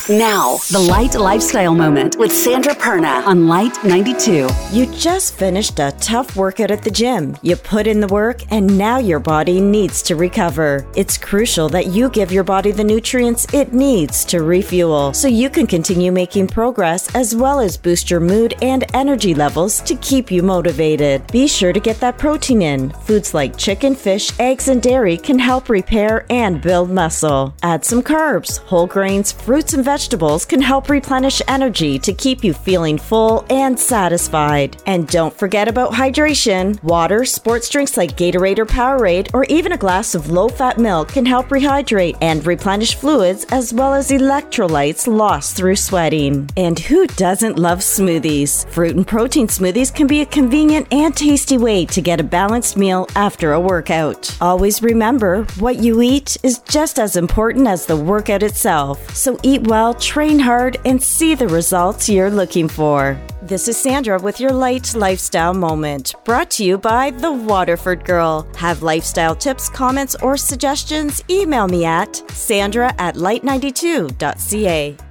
Now, the Light Lifestyle Moment with Sandra Perna on Light 92. You just finished a tough workout at the gym. You put in the work, and now your body needs to recover. It's crucial that you give your body the nutrients it needs to refuel so you can continue making progress as well as boost your mood and energy levels to keep you motivated. Be sure to get that protein in. Foods like chicken, fish, eggs, and dairy can help repair and build muscle. Add some carbs. Whole grains, fruits, and vegetables can help replenish energy to keep you feeling full and satisfied. And don't forget about hydration. Water, sports drinks like Gatorade or Powerade, or even a glass of low-fat milk can help rehydrate and replenish fluids as well as electrolytes lost through sweating. And who doesn't love smoothies? Fruit and protein smoothies can be a convenient and tasty way to get a balanced meal after a workout. Always remember, what you eat is just as important as the workout itself. So eat well, train hard, and see the results you're looking for. This is Sandra with your Light Lifestyle Moment, brought to you by The Waterford Girl. Have lifestyle tips, comments, or suggestions? Email me at sandra@light92.ca.